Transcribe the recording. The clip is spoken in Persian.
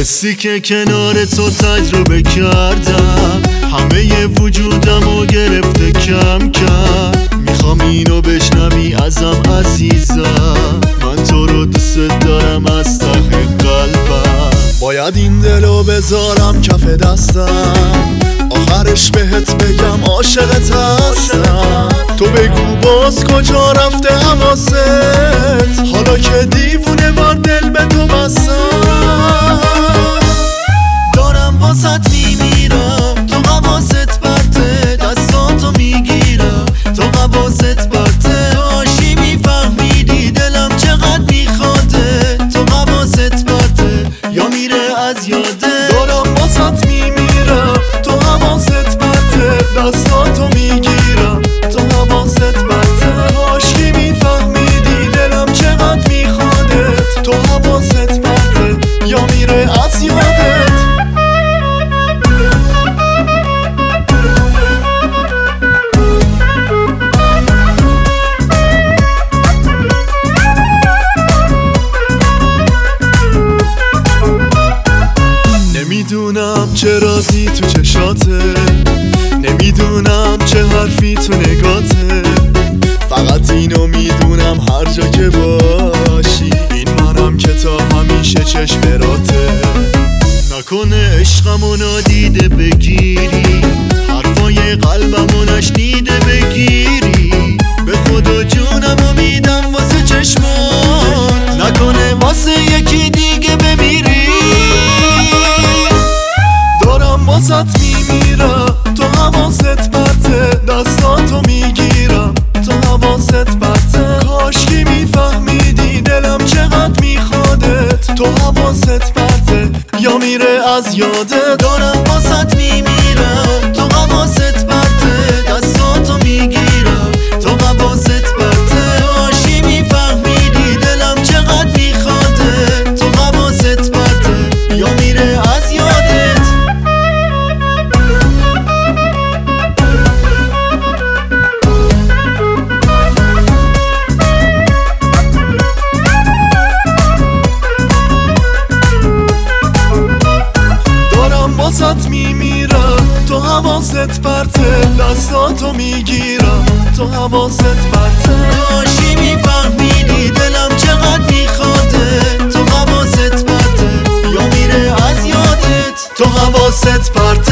حسی که کنار تو تجربه کردم، همه وجودمو گرفته کم کم. میخوام اینو بشنوی ازم عزیزم، من تو رو دوست دارم از ته قلبم. باید این دلو بذارم کف دستم، آخرش بهت بگم عاشقت هستم. تو بگو باز کجا رفته حواست، حالا که دیوونه وار دل به تو بستم. دارم واسط میمیرم، تو حواست پرته، دستاتو میگیرم، تو حواست پرته. آشی میفهمیدی دلم چقدر میخواده، تو حواست پرته یا میره از یاده. دارم واسط میمیرم، تو حواست پرته، دستاتو میگیرم، تو حواست پرته. آشی میفهمیدی دلم چقدر میخواده، تو حواست پرته یا میره از یادت. نمیدونم چه رازی تو چشاته، نمیدونم چه حرفی تو نگاته، فقط اینو میدونم هر جا که باشی این منم که تا همیشه چشم راته. نکنه عشقمو نادیده بگیری، حرفای قلبمو نشنیده بگیری. به خدا جونمو میدم واسه چشمان، نکنه واسه یکی دیگه بمیری. دارم واسط میمیرم، تو حواست پرته، دستاتو میگیرم، تو حواست پرته. کاشکی میفهمیدی دلم چقدر میخوادت، تو حواست پرته یا میره از یادت. دارم واسط میمیرم، تو حواست پرته، دستاتو میگیرم، تو حواست پرته. آشی میفهمیدی دلم چقدر میخوادت، تو حواست پرته یا میره از یادت. واسط میمیرم، تو حواست پرته، دستاتو میگیرم، تو حواست پرته. کاشی میفهمیدی دلم چقدر میخواده، تو حواست پرته یا میره از یادت، تو حواست پرته.